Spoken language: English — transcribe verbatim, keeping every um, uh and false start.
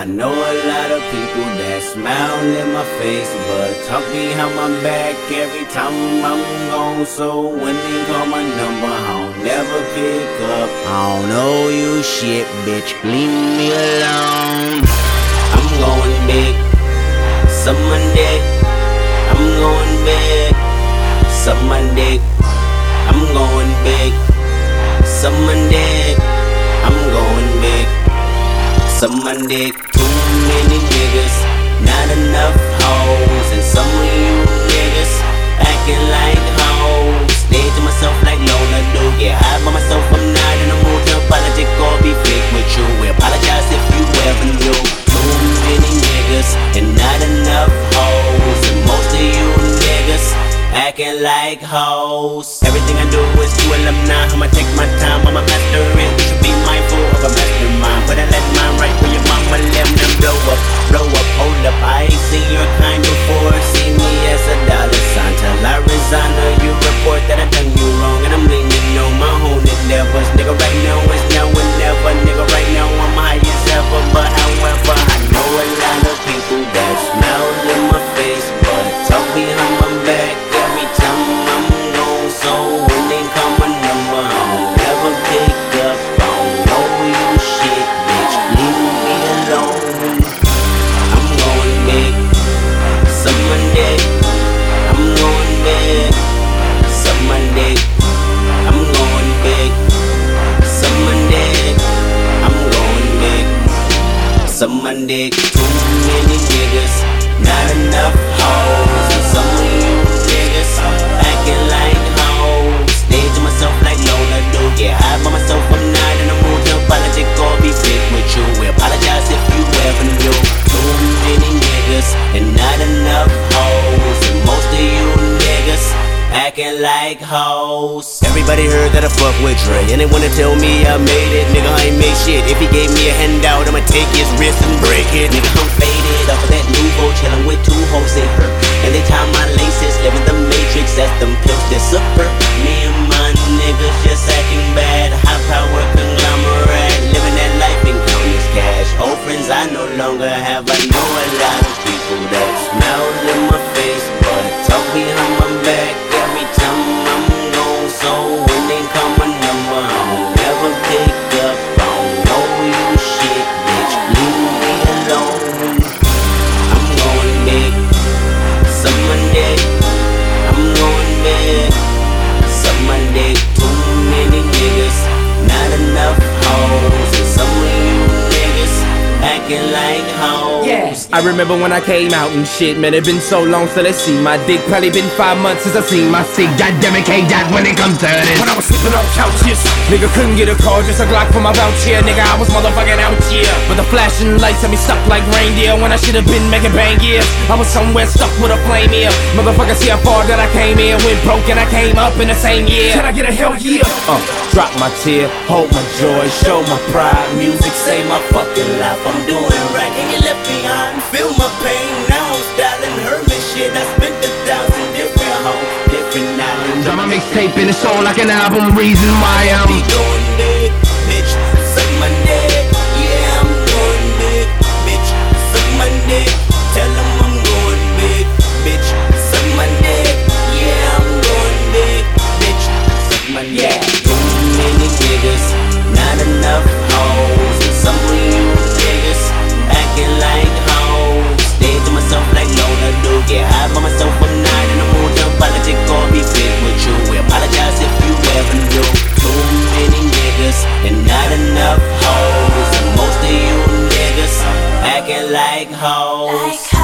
know a lot of people that smile in my face, but talk behind my back every time I'm gone. So when they call my number, I'll never pick up. I don't know you shit, bitch, leave me alone. I'm going big, suck my dick. I'm going big, suck my dick. I'm going big, suck my dick. I'm going big, suck my dick. Too many niggas, not enough hoes. And some of you niggas acting like hoes. Stay to myself like Lola do. Get high by myself, I'm not in the mood to apologize or be fake with you. We apologize if you ever knew. Too many niggas and not enough hoes. And most of you niggas acting like hoes. Everything I do is to alumni. I'ma take my time, I'ma master it. You should be mindful of a mastermind. But I let mine right where your mama left them blow up, blow up, hold up. I ain't seen your kind before. See me as a dollar sign till I resign or you report that I done you wrong. And I'm leaning on my own endeavors. Nigga, right now is now and never. Nigga, right now I'm high as ever. But however, I know a lot of people that smile in my face, but talk behind my back every time I'm gone. So when they call my number, I'll never pick up. I don't know you shit, bitch, leave me alone. I'm going big, suck my dick. I'm going big, suck my dick. I'm going big, suck my dick. I'm going big, suck my dick. Too many niggas, not enough hoes. And some of you niggas acting like hoes. Stay to myself like Lola do. Get high by myself, I'm not in the mood to apologize or be fake with you. We apologize if you ever knew. Too many niggas and not enough hoes. And most of you niggas acting like hoes. Everybody heard that I fuck with Dre, and they wanna tell me I made it. Nigga, I ain't made shit. If he gave me a handout, I'ma take his wrist and break it. Nigga, I'm faded off of that Nouveau, chillin' with two hoes in her. And they tie my laces, living the matrix as them pills disappear. Me and my niggas just acting bad. High power conglomerate, living that life and counting this cash. Old friends I no longer have. I know a lot of people that smile in my face, but talk behind my back every time I'm gone. So when they call my number, I'll never pick up. I don't know you shit, bitch, leave me alone. I'm going big, suck my dick. I'm going big, suck my dick. Too many niggas, not enough hoes. And some of you niggas acting like hoes. Yeah. I remember when I came out and shit, man, it been so long till I see my dick. Probably been five months since I seen my sick. Goddamn it, can't that when it comes to this. When I was sleeping on couches, nigga couldn't get a call, just a Glock for my voucher. Nigga, I was motherfucking out here, but the flashing lights had me stuck like reindeer. When I should've been making bang gears, I was somewhere stuck with a flame here. Motherfucker, see how far that I came here. Went broke and I came up in the same year. Can I get a hell yeah? Uh, drop my tear, hold my joy, show my pride. Music save my fucking life. I'm doing right and you left behind. Feel my pain, now I'm styling Herman shit. I spent a thousand different hoes, different islands. Drop my mixtape and it's all like an album. Reason why I'm be going big, bitch, suck my dick. Yeah, I'm going big, bitch, suck my dick. Tell them I'm going big, bitch, suck my dick. Yeah, I'm going big, bitch, suck my dick. Too many niggas, not enough hoes. And some of you niggas acting like hoes. Stay to myself like Lola do. Get high by myself, I'm not in the mood to apologize or be fake with you. We apologize if you ever knew. Too many niggas and not enough hoes. And most of you niggas acting like hoes.